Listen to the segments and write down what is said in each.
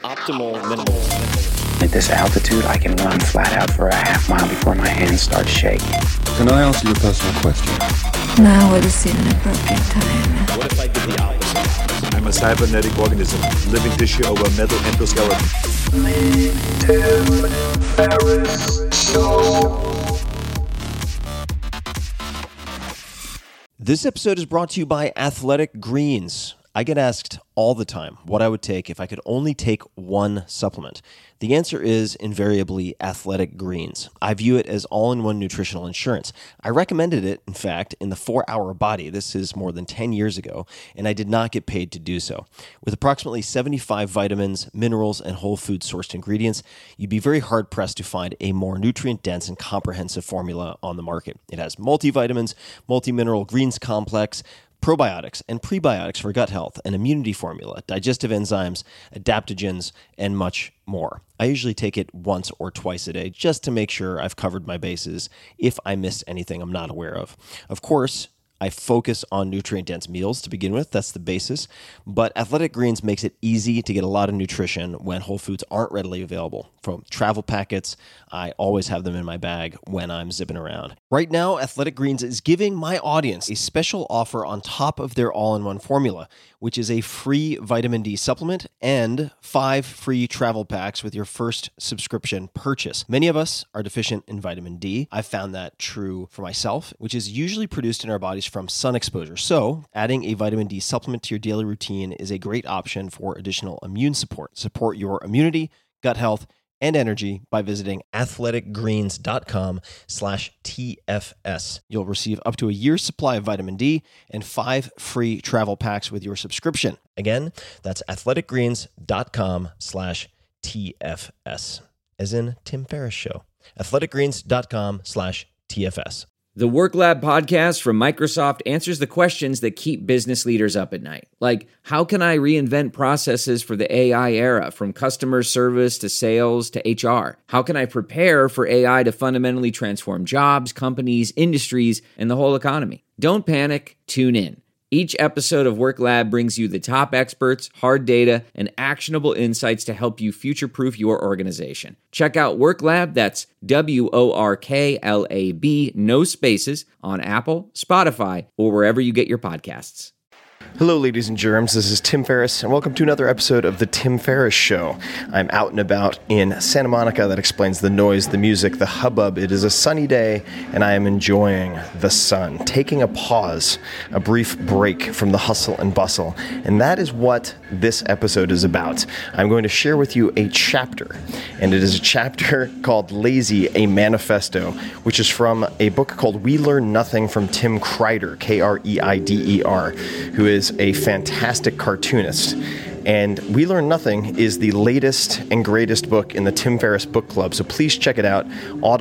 optimal minimalism. At this altitude, I can run flat out for a half mile before my hands start shaking. Can I ask you a personal question? Now would seem an appropriate time. What if I did the opposite? I'm a cybernetic organism, living tissue over metal endoskeleton. This episode is brought to you by Athletic Greens. I get asked all the time what I would take if I could only take one supplement. The answer is invariably Athletic Greens. I view it as all-in-one nutritional insurance. I recommended it, in fact, in the 4-Hour Body. This is more than 10 years ago, and I did not get paid to do so. With approximately 75 vitamins, minerals, and whole food-sourced ingredients, you'd be very hard-pressed to find a more nutrient-dense and comprehensive formula on the market. It has multivitamins, multi-mineral greens complex, probiotics and prebiotics for gut health, an immunity formula, digestive enzymes, adaptogens, and much more. I usually take it once or twice a day just to make sure I've covered my bases if I missed anything I'm not aware of. Of course, I focus on nutrient-dense meals to begin with. That's the basis. But Athletic Greens makes it easy to get a lot of nutrition when whole foods aren't readily available. From travel packets, I always have them in my bag when I'm zipping around. Right now, Athletic Greens is giving my audience a special offer on top of their all-in-one formula, which is a free vitamin D supplement and 5 free travel packs with your first subscription purchase. Many of us are deficient in vitamin D. I've found that true for myself, which is usually produced in our bodies from sun exposure. So, adding a vitamin D supplement to your daily routine is a great option for additional immune support. Support your immunity, gut health, and energy by visiting athleticgreens.com/TFS. You'll receive up to a year's supply of vitamin D and 5 free travel packs with your subscription. Again, that's athleticgreens.com/TFS, as in Tim Ferriss Show. athleticgreens.com/TFS. The Work Lab podcast from Microsoft answers the questions that keep business leaders up at night. Like, how can I reinvent processes for the AI era, from customer service to sales to HR? How can I prepare for AI to fundamentally transform jobs, companies, industries, and the whole economy? Don't panic, tune in. Each episode of Work Lab brings you the top experts, hard data, and actionable insights to help you future-proof your organization. Check out Work Lab, that's WORKLAB, no spaces, on Apple, Spotify, or wherever you get your podcasts. Hello, ladies and germs. This is Tim Ferriss, and welcome to another episode of The Tim Ferriss Show. I'm out and about in Santa Monica. That explains the noise, the music, the hubbub. It is a sunny day, and I am enjoying the sun, taking a pause, a brief break from the hustle and bustle. And that is what this episode is about. I'm going to share with you a chapter, and it is a chapter called Lazy, a Manifesto, which is from a book called We Learn Nothing from Tim Kreider, Kreider, who is a fantastic cartoonist. And We Learn Nothing is the latest and greatest book in the Tim Ferriss Book Club. So please check it out,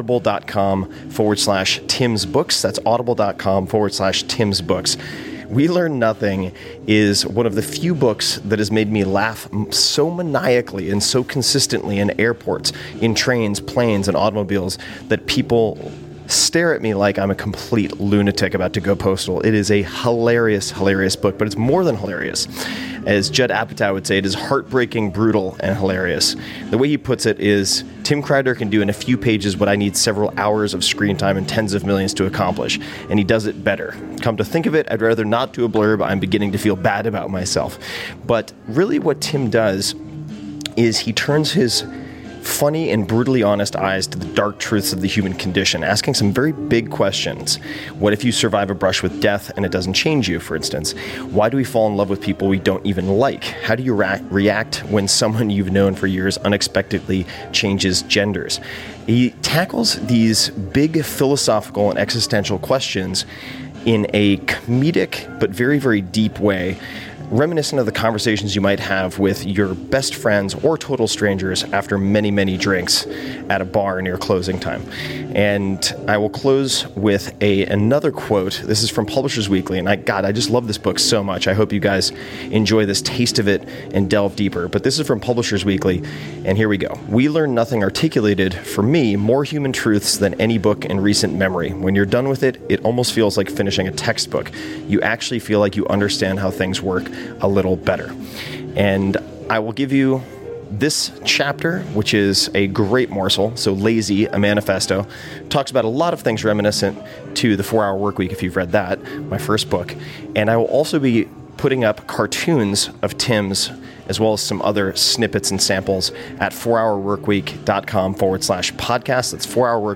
audible.com/Tim's Books. That's audible.com/Tim's Books. We Learn Nothing is one of the few books that has made me laugh so maniacally and so consistently in airports, in trains, planes, and automobiles that people stare at me like I'm a complete lunatic about to go postal. It is a hilarious, hilarious book, but it's more than hilarious. As Judd Apatow would say, it is heartbreaking, brutal, and hilarious. The way he puts it is, Tim Kreider can do in a few pages what I need several hours of screen time and tens of millions to accomplish, and he does it better. Come to think of it, I'd rather not do a blurb. I'm beginning to feel bad about myself. But really what Tim does is he turns his funny and brutally honest eyes to the dark truths of the human condition, asking some very big questions. What if you survive a brush with death and it doesn't change you, for instance? Why do we fall in love with people we don't even like? How do you react when someone you've known for years unexpectedly changes genders? He tackles these big philosophical and existential questions in a comedic but very, very deep way, reminiscent of the conversations you might have with your best friends or total strangers after many, many drinks at a bar near closing time. And I will close with another quote. This is from Publishers Weekly, and I just love this book so much. I hope you guys enjoy this taste of it and delve deeper. But this is from Publishers Weekly, and here we go. We Learn Nothing articulated, for me, more human truths than any book in recent memory. When you're done with it, it almost feels like finishing a textbook. You actually feel like you understand how things work a little better. And I will give you This chapter, which is a great morsel, so Lazy, a manifesto, talks about a lot of things reminiscent to the 4-Hour Workweek, if you've read that, my first book. And I will also be putting up cartoons of Tim's, as well as some other snippets and samples at 4hourworkweek.com/podcast. That's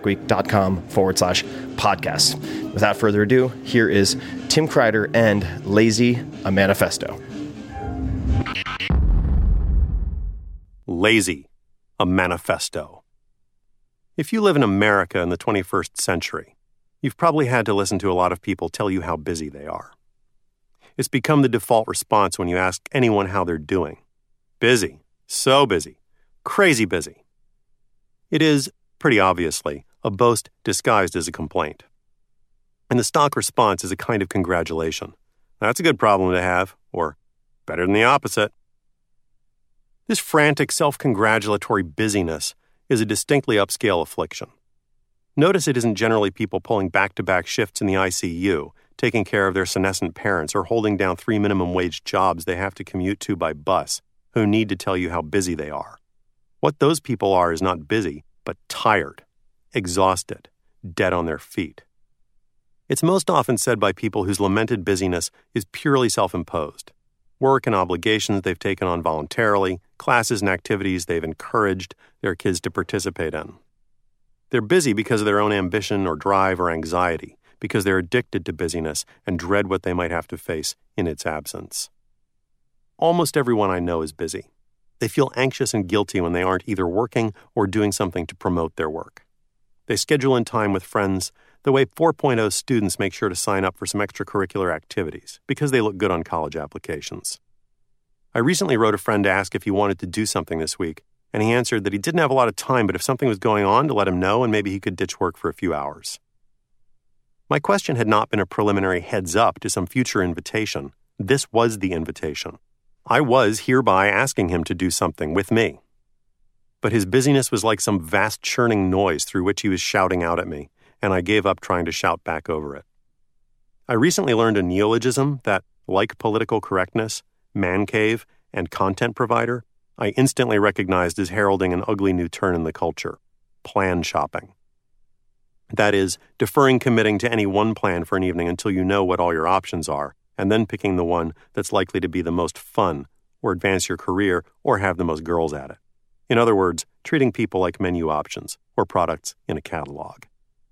4hourworkweek.com/podcast. Without further ado, here is Tim Kreider and Lazy, a manifesto. Lazy, a manifesto. If you live in America in the 21st century, you've probably had to listen to a lot of people tell you how busy they are. It's become the default response when you ask anyone how they're doing. Busy, so busy, crazy busy. It is, pretty obviously, a boast disguised as a complaint. And the stock response is a kind of congratulation. That's a good problem to have, or better than the opposite. This frantic, self-congratulatory busyness is a distinctly upscale affliction. Notice it isn't generally people pulling back-to-back shifts in the ICU, taking care of their senescent parents, or holding down 3 minimum wage jobs they have to commute to by bus, who need to tell you how busy they are. What those people are is not busy, but tired, exhausted, dead on their feet. It's most often said by people whose lamented busyness is purely self-imposed. Work and obligations they've taken on voluntarily, classes and activities they've encouraged their kids to participate in. They're busy because of their own ambition or drive or anxiety, because they're addicted to busyness and dread what they might have to face in its absence. Almost everyone I know is busy. They feel anxious and guilty when they aren't either working or doing something to promote their work. They schedule in time with friends the way 4.0 students make sure to sign up for some extracurricular activities because they look good on college applications. I recently wrote a friend to ask if he wanted to do something this week, and he answered that he didn't have a lot of time, but if something was going on, to let him know and maybe he could ditch work for a few hours. My question had not been a preliminary heads up to some future invitation. This was the invitation. I was hereby asking him to do something with me. But his busyness was like some vast churning noise through which he was shouting out at me, and I gave up trying to shout back over it. I recently learned a neologism that, like political correctness, man cave, and content provider, I instantly recognized as heralding an ugly new turn in the culture: plan shopping. That is, deferring committing to any one plan for an evening until you know what all your options are, and then picking the one that's likely to be the most fun, or advance your career, or have the most girls at it. In other words, treating people like menu options, or products in a catalog.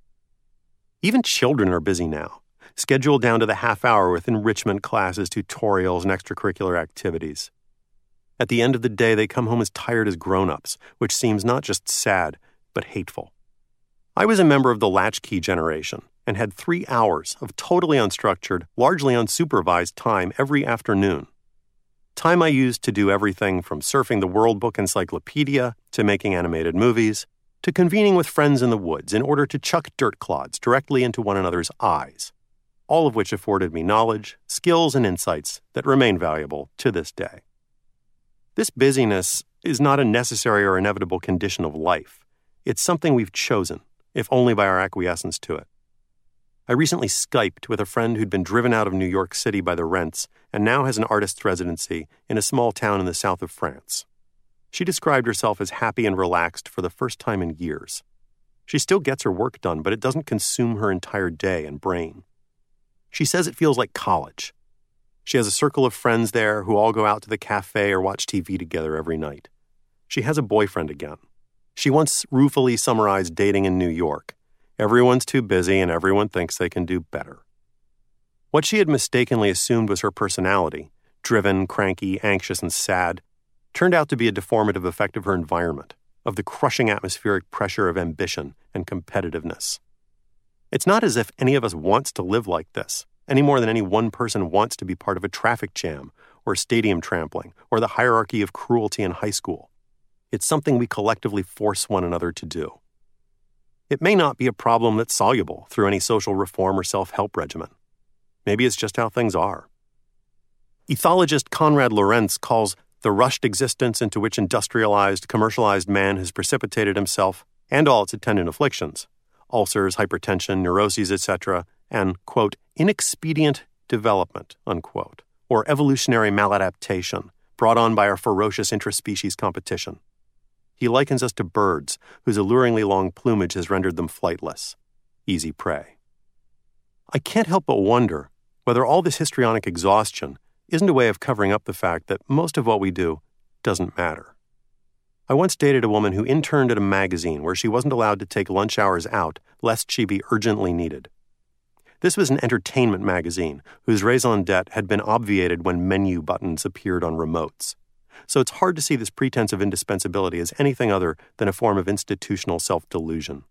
Even children are busy now, scheduled down to the half hour with enrichment classes, tutorials, and extracurricular activities. At the end of the day, they come home as tired as grown-ups, which seems not just sad, but hateful. I was a member of the latchkey generation and had 3 hours of totally unstructured, largely unsupervised time every afternoon. Time I used to do everything from surfing the World Book Encyclopedia to making animated movies, to convening with friends in the woods in order to chuck dirt clods directly into one another's eyes, all of which afforded me knowledge, skills, and insights that remain valuable to this day. This busyness is not a necessary or inevitable condition of life. It's something we've chosen, if only by our acquiescence to it. I recently Skyped with a friend who'd been driven out of New York City by the rents and now has an artist's residency in a small town in the south of France. She described herself as happy and relaxed for the first time in years. She still gets her work done, but it doesn't consume her entire day and brain. She says it feels like college. She has a circle of friends there who all go out to the cafe or watch TV together every night. She has a boyfriend again. She once ruefully summarized dating in New York. Everyone's too busy and everyone thinks they can do better. What she had mistakenly assumed was her personality, driven, cranky, anxious, and sad, turned out to be a deformative effect of her environment, of the crushing atmospheric pressure of ambition and competitiveness. It's not as if any of us wants to live like this, any more than any one person wants to be part of a traffic jam, or stadium trampling, or the hierarchy of cruelty in high school. It's something we collectively force one another to do. It may not be a problem that's soluble through any social reform or self-help regimen. Maybe it's just how things are. Ethologist Konrad Lorenz calls the rushed existence into which industrialized, commercialized man has precipitated himself, and all its attendant afflictions, ulcers, hypertension, neuroses, etc., and, quote, inexpedient development, unquote, or evolutionary maladaptation, brought on by our ferocious intraspecies competition. He likens us to birds whose alluringly long plumage has rendered them flightless, easy prey. I can't help but wonder whether all this histrionic exhaustion isn't a way of covering up the fact that most of what we do doesn't matter. I once dated a woman who interned at a magazine where she wasn't allowed to take lunch hours out lest she be urgently needed. This was an entertainment magazine whose raison d'etre had been obviated when menu buttons appeared on remotes. So it's hard to see this pretense of indispensability as anything other than a form of institutional self-delusion.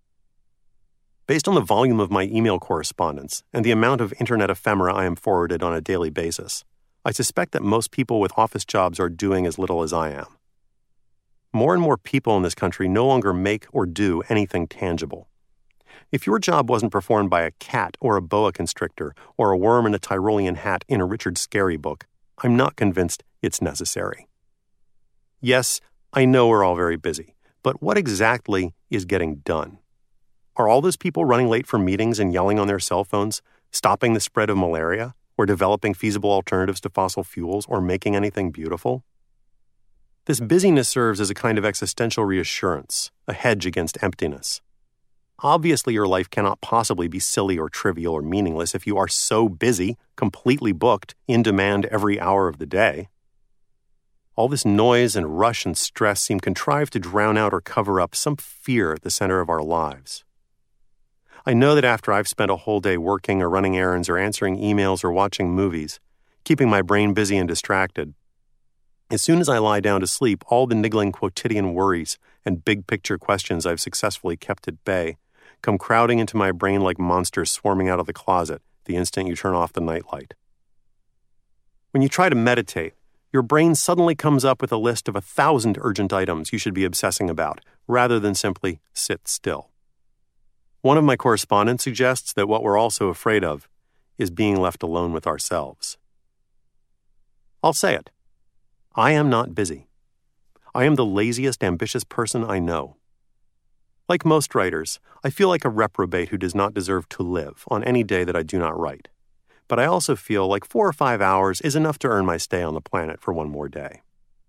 Based on the volume of my email correspondence and the amount of internet ephemera I am forwarded on a daily basis, I suspect that most people with office jobs are doing as little as I am. More and more people in this country no longer make or do anything tangible. If your job wasn't performed by a cat or a boa constrictor or a worm in a Tyrolean hat in a Richard Scarry book, I'm not convinced it's necessary. Yes, I know we're all very busy, but what exactly is getting done? Are all those people running late for meetings and yelling on their cell phones, stopping the spread of malaria, or developing feasible alternatives to fossil fuels, or making anything beautiful? This busyness serves as a kind of existential reassurance, a hedge against emptiness. Obviously, your life cannot possibly be silly or trivial or meaningless if you are so busy, completely booked, in demand every hour of the day. All this noise and rush and stress seem contrived to drown out or cover up some fear at the center of our lives. I know that after I've spent a whole day working or running errands or answering emails or watching movies, keeping my brain busy and distracted, as soon as I lie down to sleep, all the niggling quotidian worries and big-picture questions I've successfully kept at bay come crowding into my brain like monsters swarming out of the closet the instant you turn off the nightlight. When you try to meditate, your brain suddenly comes up with a list of 1,000 urgent items you should be obsessing about, rather than simply sit still. One of my correspondents suggests that what we're also afraid of is being left alone with ourselves. I'll say it. I am not busy. I am the laziest, ambitious person I know. Like most writers, I feel like a reprobate who does not deserve to live on any day that I do not write. But I also feel like 4 or 5 hours is enough to earn my stay on the planet for one more day.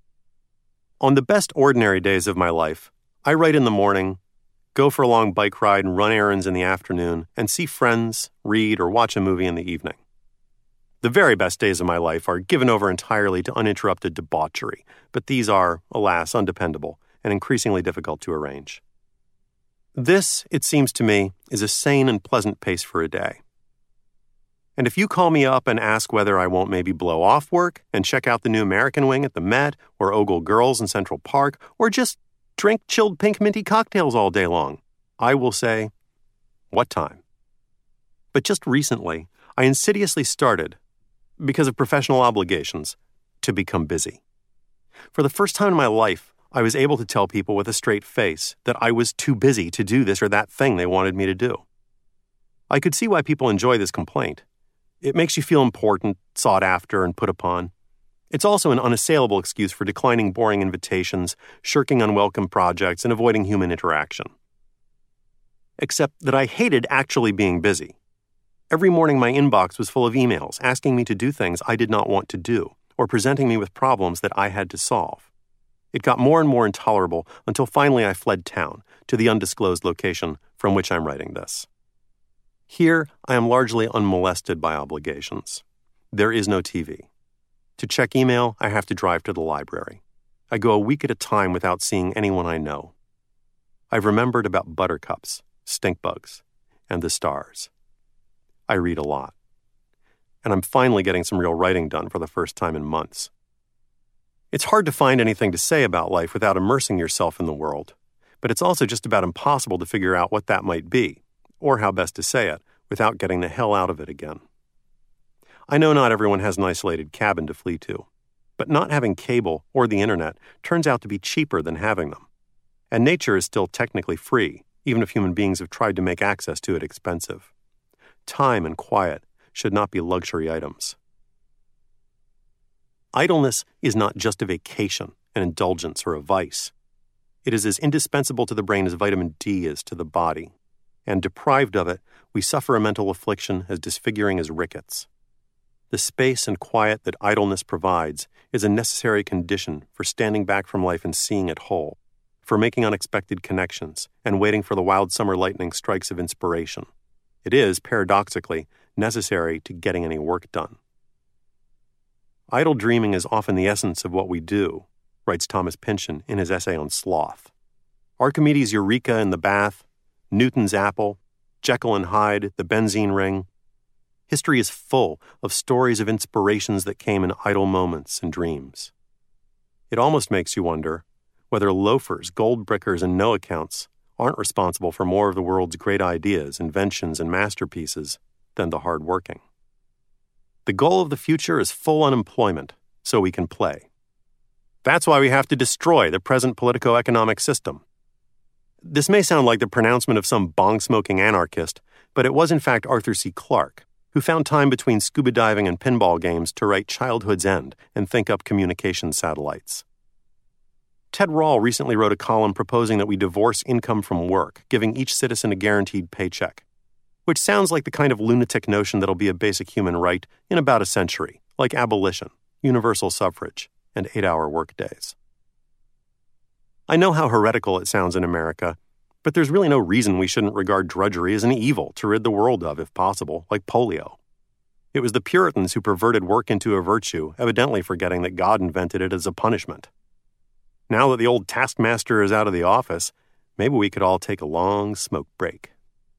On the best ordinary days of my life, I write in the morning, go for a long bike ride and run errands in the afternoon, and see friends, read, or watch a movie in the evening. The very best days of my life are given over entirely to uninterrupted debauchery, but these are, alas, undependable and increasingly difficult to arrange. This, it seems to me, is a sane and pleasant pace for a day. And if you call me up and ask whether I won't maybe blow off work and check out the new American Wing at the Met or ogle girls in Central Park or just drink chilled pink minty cocktails all day long, I will say, what time? But just recently, I insidiously started, because of professional obligations, to become busy. For the first time in my life, I was able to tell people with a straight face that I was too busy to do this or that thing they wanted me to do. I could see why people enjoy this complaint. It makes you feel important, sought after, and put upon. It's also an unassailable excuse for declining boring invitations, shirking unwelcome projects, and avoiding human interaction. Except that I hated actually being busy. Every morning my inbox was full of emails asking me to do things I did not want to do, or presenting me with problems that I had to solve. It got more and more intolerable until finally I fled town to the undisclosed location from which I'm writing this. Here, I am largely unmolested by obligations. There is no TV. To check email, I have to drive to the library. I go a week at a time without seeing anyone I know. I've remembered about buttercups, stink bugs, and the stars. I read a lot. And I'm finally getting some real writing done for the first time in months. It's hard to find anything to say about life without immersing yourself in the world, but it's also just about impossible to figure out what that might be, or how best to say it, without getting the hell out of it again. I know not everyone has an isolated cabin to flee to, but not having cable or the internet turns out to be cheaper than having them. And nature is still technically free, even if human beings have tried to make access to it expensive. Time and quiet should not be luxury items. Idleness is not just a vacation, an indulgence, or a vice. It is as indispensable to the brain as vitamin D is to the body. And deprived of it, we suffer a mental affliction as disfiguring as rickets. the space and quiet that idleness provides is a necessary condition for standing back from life and seeing it whole, for making unexpected connections and waiting for the wild summer lightning strikes of inspiration. It is, paradoxically, necessary to getting any work done. Idle dreaming is often the essence of what we do, writes Thomas Pynchon in his essay on sloth. Archimedes' Eureka in the bath, Newton's apple, Jekyll and Hyde, the benzene ring. History is full of stories of inspirations that came in idle moments and dreams. It almost makes you wonder whether loafers, gold brickers, and no accounts aren't responsible for more of the world's great ideas, inventions, and masterpieces than the hard-working. The goal of the future is full unemployment, so we can play. That's why we have to destroy the present politico-economic system. This may sound like the pronouncement of some bong-smoking anarchist, but it was in fact Arthur C. Clarke, who found time between scuba diving and pinball games to write Childhood's End and think up communication satellites. Ted Rall recently wrote a column proposing that we divorce income from work, giving each citizen a guaranteed paycheck, which sounds like the kind of lunatic notion that'll be a basic human right in about a century, like abolition, universal suffrage, and 8-hour workdays. I know how heretical it sounds in America, but there's really no reason we shouldn't regard drudgery as an evil to rid the world of, if possible, like polio. It was the Puritans who perverted work into a virtue, evidently forgetting that God invented it as a punishment. Now that the old taskmaster is out of the office, maybe we could all take a long smoke break.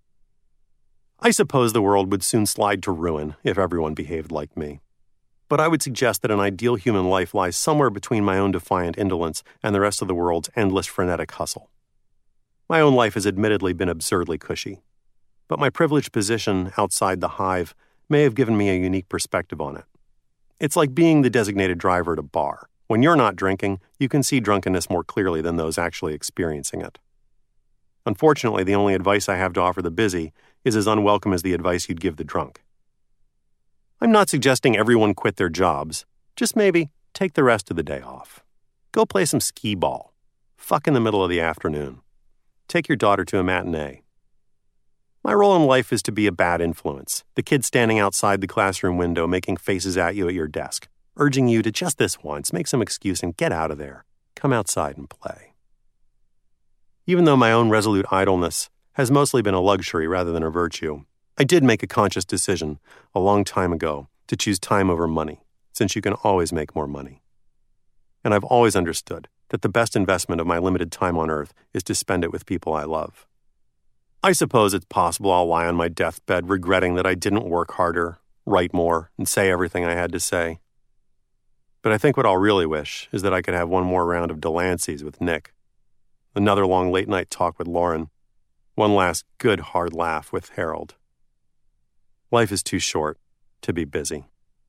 I suppose the world would soon slide to ruin if everyone behaved like me. But I would suggest that an ideal human life lies somewhere between my own defiant indolence and the rest of the world's endless frenetic hustle. My own life has admittedly been absurdly cushy, but my privileged position outside the hive may have given me a unique perspective on it. It's like being the designated driver at a bar. When you're not drinking, you can see drunkenness more clearly than those actually experiencing it. Unfortunately, the only advice I have to offer the busy is as unwelcome as the advice you'd give the drunk. I'm not suggesting everyone quit their jobs. Just maybe take the rest of the day off. Go play some skee ball. Fuck in the middle of the afternoon. Take your daughter to a matinee. My role in life is to be a bad influence, the kid standing outside the classroom window making faces at you at your desk, urging you to just this once, make some excuse and get out of there. Come outside and play. Even though my own resolute idleness has mostly been a luxury rather than a virtue, I did make a conscious decision a long time ago to choose time over money, since you can always make more money. And I've always understood that the best investment of my limited time on earth is to spend it with people I love. I suppose it's possible I'll lie on my deathbed regretting that I didn't work harder, write more, and say everything I had to say. But I think what I'll really wish is that I could have one more round of Delancey's with Nick, another long late-night talk with Lauren, one last good hard laugh with Harold. Life is too short to be busy.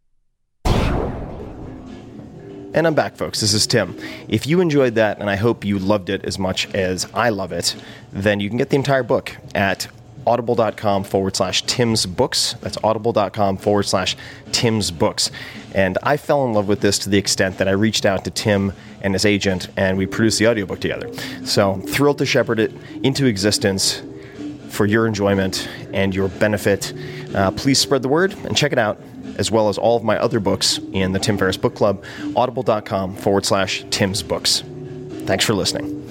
And I'm back, folks. This is Tim. If you enjoyed that, and I hope you loved it as much as I love it, then you can get the entire book at audible.com/TimsBooks. That's audible.com/TimsBooks. And I fell in love with this to the extent that I reached out to Tim and his agent, and we produced the audiobook together. So thrilled to shepherd it into existence for your enjoyment and your benefit. Please spread the word and check it out, as well as all of my other books in the Tim Ferriss Book Club, audible.com/TimsBooks. Thanks for listening.